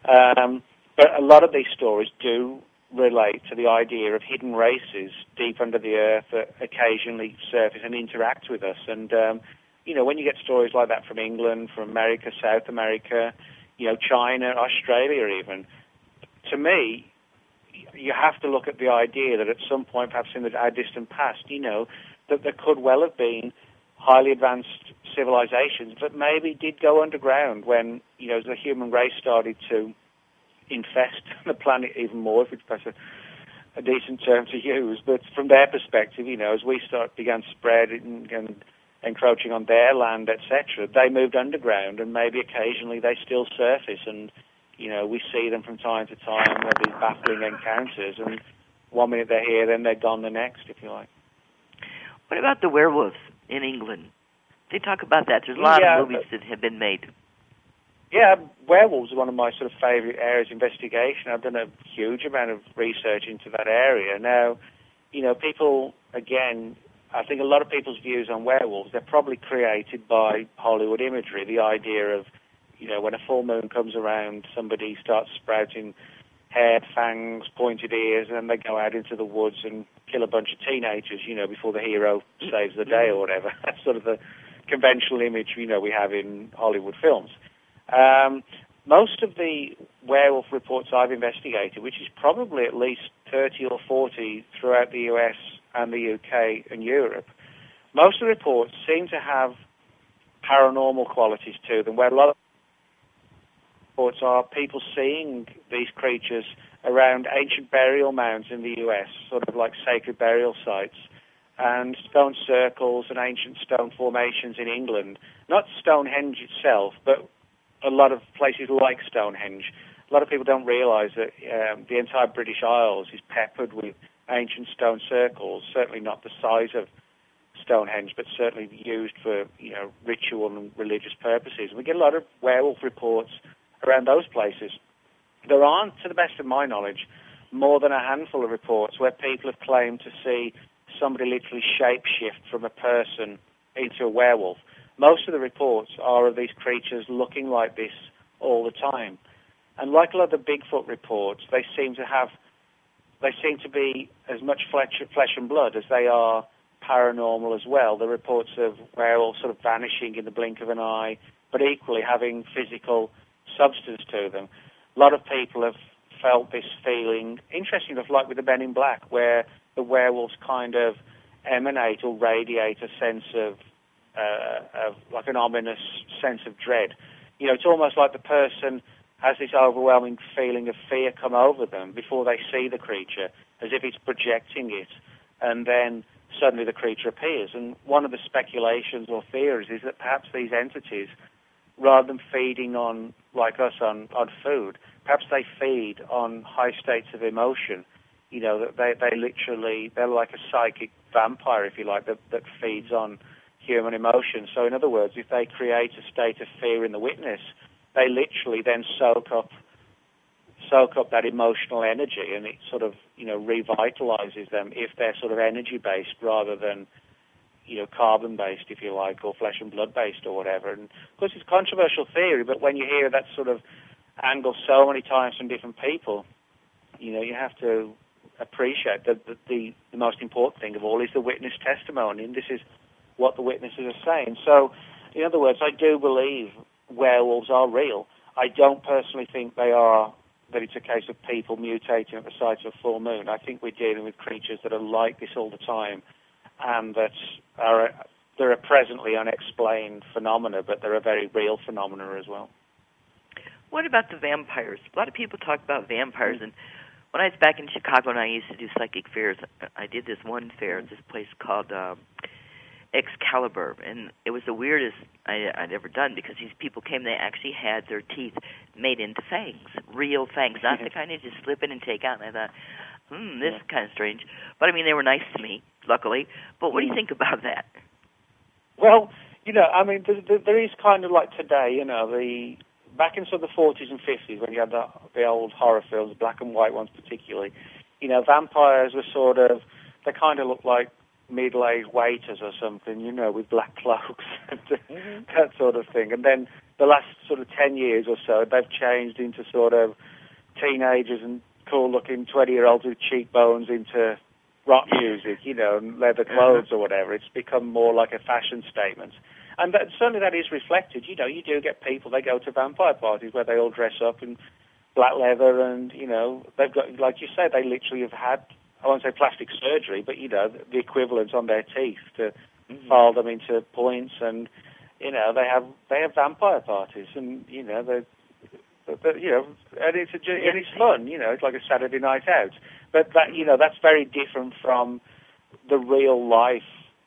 But a lot of these stories do relate to the idea of hidden races deep under the earth that occasionally surface and interact with us. And, when you get stories like that from England, from America, South America, China, Australia even, to me, you have to look at the idea that at some point, perhaps in our distant past, that there could well have been highly advanced civilizations that maybe did go underground when, as the human race started to infest the planet even more, if that's a decent term to use. But from their perspective, as we began spreading and encroaching on their land, etc., they moved underground, and maybe occasionally they still surface, and we see them from time to time. There'll be baffling encounters, and one minute they're here, then they're gone the next, if you like. What about the werewolves in England? They talk about that. There's a lot of movies that have been made. Yeah, werewolves are one of my sort of favorite areas of investigation. I've done a huge amount of research into that area. Now, people, again, I think a lot of people's views on werewolves, they're probably created by Hollywood imagery, the idea of, when a full moon comes around, somebody starts sprouting hair, fangs, pointed ears, and then they go out into the woods and kill a bunch of teenagers, before the hero saves the day or whatever. That's sort of the conventional image, we have in Hollywood films. Most of the werewolf reports I've investigated, which is probably at least 30 or 40 throughout the US and the UK and Europe, most of the reports seem to have paranormal qualities to them, where a lot of reports are people seeing these creatures around ancient burial mounds in the US, sort of like sacred burial sites, and stone circles and ancient stone formations in England. Not Stonehenge itself, but a lot of places like Stonehenge. A lot of people don't realise that the entire British Isles is peppered with ancient stone circles, certainly not the size of Stonehenge, but certainly used for, ritual and religious purposes. And we get a lot of werewolf reports around those places. There aren't, to the best of my knowledge, more than a handful of reports where people have claimed to see somebody literally shapeshift from a person into a werewolf. Most of the reports are of these creatures looking like this all the time. And like a lot of the Bigfoot reports, they seem to be as much flesh and blood as they are paranormal as well. The reports of werewolves sort of vanishing in the blink of an eye, but equally having physical substance to them. A lot of people have felt this feeling, interesting enough, like with the Men in Black, where the werewolves kind of emanate or radiate a sense of like an ominous sense of dread. It's almost like the person has this overwhelming feeling of fear come over them before they see the creature, as if it's projecting it, and then suddenly the creature appears. And one of the speculations or theories is that perhaps these entities, rather than feeding on, like us, on food, perhaps they feed on high states of emotion. That they're like a psychic vampire, if you like, that feeds on human emotion. So in other words, if they create a state of fear in the witness, they literally then soak up that emotional energy, and it sort of, revitalizes them if they're sort of energy-based rather than, carbon-based, if you like, or flesh and blood-based or whatever. And of course, it's a controversial theory, but when you hear that sort of angle so many times from different people, you have to appreciate that the most important thing of all is the witness testimony, and this is what the witnesses are saying. So, in other words, I do believe werewolves are real. I don't personally think that it's a case of people mutating at the sight of a full moon. I think we're dealing with creatures that are like this all the time, and that they're a presently unexplained phenomena, but they're a very real phenomena as well. What about the vampires? A lot of people talk about vampires, and when I was back in Chicago and I used to do psychic fairs, I did this one fair at this place called Excalibur, and it was the weirdest I'd ever done, because these people came, they actually had their teeth made into fangs, real fangs, not the kind you just slip in and take out. And I thought, this is kind of strange. But, I mean, they were nice to me, luckily. But what do you think about that? Well, I mean, there is kind of like today, back in sort of the 40s and 50s, when you had the old horror films, black and white ones particularly, vampires were sort of, they kind of looked like middle-aged waiters or something, with black cloaks, that sort of thing. And then the last sort of 10 years or so, they've changed into sort of teenagers and cool-looking 20-year-olds with cheekbones into rock music, and leather clothes or whatever. It's become more like a fashion statement. And certainly that is reflected. You do get people, they go to vampire parties where they all dress up in black leather and, they've got, like you say, they literally have had, I won't say plastic surgery, but, the equivalent on their teeth to file them into points. And, they have vampire parties and, and it's fun, it's like a Saturday night out. But that, that's very different from the real life,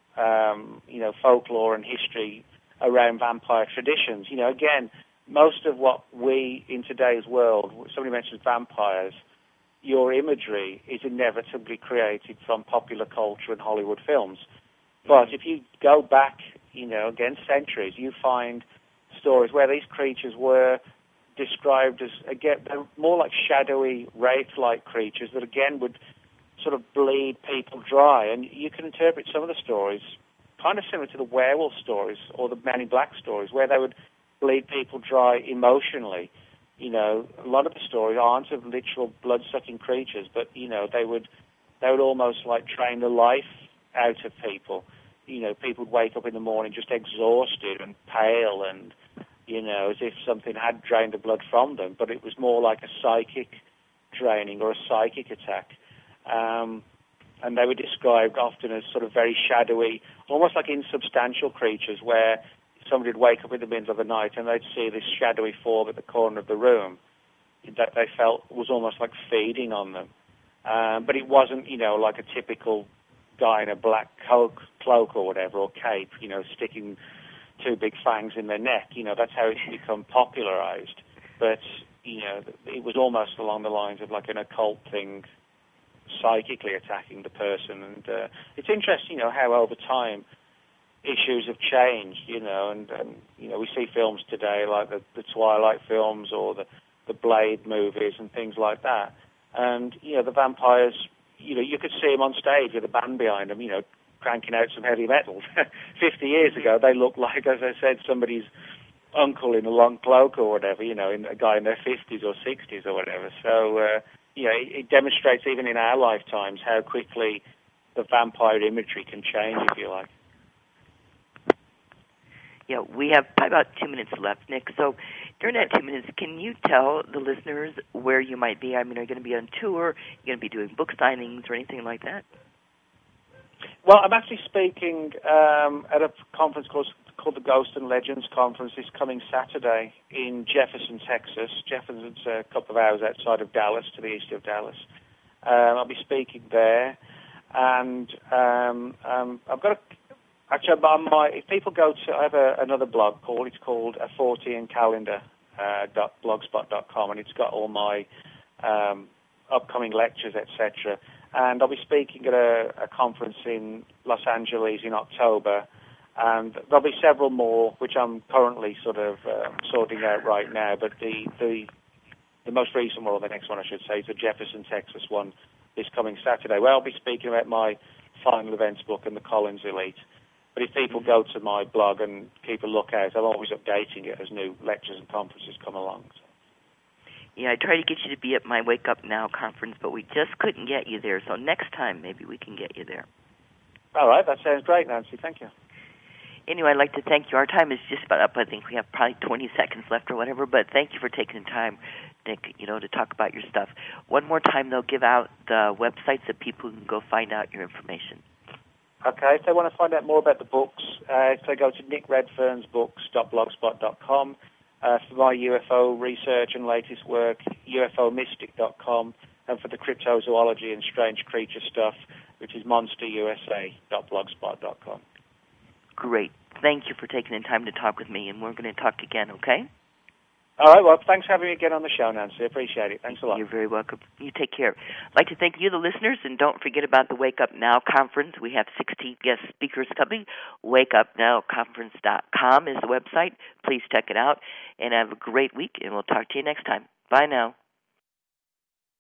folklore and history around vampire traditions. Again, most of what we in today's world, somebody mentions vampires, your imagery is inevitably created from popular culture and Hollywood films. But if you go back, again, centuries, you find stories where these creatures were described as, again, they're more like shadowy, wraith-like creatures that, again, would sort of bleed people dry. And you can interpret some of the stories kind of similar to the werewolf stories or the Men in Black stories, where they would bleed people dry emotionally. A lot of the stories aren't of literal blood-sucking creatures, but, they would almost like drain the life out of people. People would wake up in the morning just exhausted and pale and, as if something had drained the blood from them, but it was more like a psychic draining or a psychic attack. And they were described often as sort of very shadowy, almost like insubstantial creatures, where somebody would wake up in the middle of the night and they'd see this shadowy form at the corner of the room that they felt was almost like feeding on them. But it wasn't, like a typical guy in a black cloak or whatever, or cape, sticking two big fangs in their neck. That's how it's become popularized. But, it was almost along the lines of like an occult thing, psychically attacking the person. And it's interesting, how over time issues have changed, and we see films today like the Twilight films or the Blade movies and things like that. And, the vampires, you could see them on stage with a band behind them, cranking out some heavy metal. 50 years ago, they looked like, as I said, somebody's uncle in a long cloak or whatever, a guy in their 50s or 60s or whatever. So, it demonstrates even in our lifetimes how quickly the vampire imagery can change, if you like. Yeah, we have about 2 minutes left, Nick. So during that 2 minutes, can you tell the listeners where you might be? I mean, are you going to be on tour? Are you going to be doing book signings or anything like that? Well, I'm actually speaking at a conference called the Ghost and Legends Conference this coming Saturday in Jefferson, Texas. Jefferson's a couple of hours outside of Dallas, to the east of Dallas. I'll be speaking there. And I've got actually, if people go to, I have another blog it's called A 14 Calendar, .blogspot.com, and it's got all my upcoming lectures, etc. And I'll be speaking at a conference in Los Angeles in October, and there'll be several more, which I'm currently sort of sorting out right now. But the most recent one, or the next one I should say, is the Jefferson, Texas one this coming Saturday, where I'll be speaking about my final events book and the Collins Elite. But if people go to my blog and keep a lookout, I'm always updating it as new lectures and conferences come along. So. Yeah, I tried to get you to be at my Wake Up Now conference, but we just couldn't get you there. So next time, maybe we can get you there. All right, that sounds great, Nancy. Thank you. Anyway, I'd like to thank you. Our time is just about up. I think we have probably 20 seconds left or whatever, but thank you for taking the time, Nick, to talk about your stuff. One more time, though, give out the websites that people can go find out your information. Okay, if they want to find out more about the books, they go to nickredfernsbooks.blogspot.com. For my UFO research and latest work, ufomystic.com, and for the cryptozoology and strange creature stuff, which is monsterusa.blogspot.com. Great. Thank you for taking the time to talk with me, and we're going to talk again, okay? All right, well, thanks for having me again on the show, Nancy. Appreciate it. Thanks a lot. You're very welcome. You take care. I'd like to thank you, the listeners, and don't forget about the Wake Up Now Conference. We have 16 guest speakers coming. WakeUpNowConference.com is the website. Please check it out, and have a great week, and we'll talk to you next time. Bye now.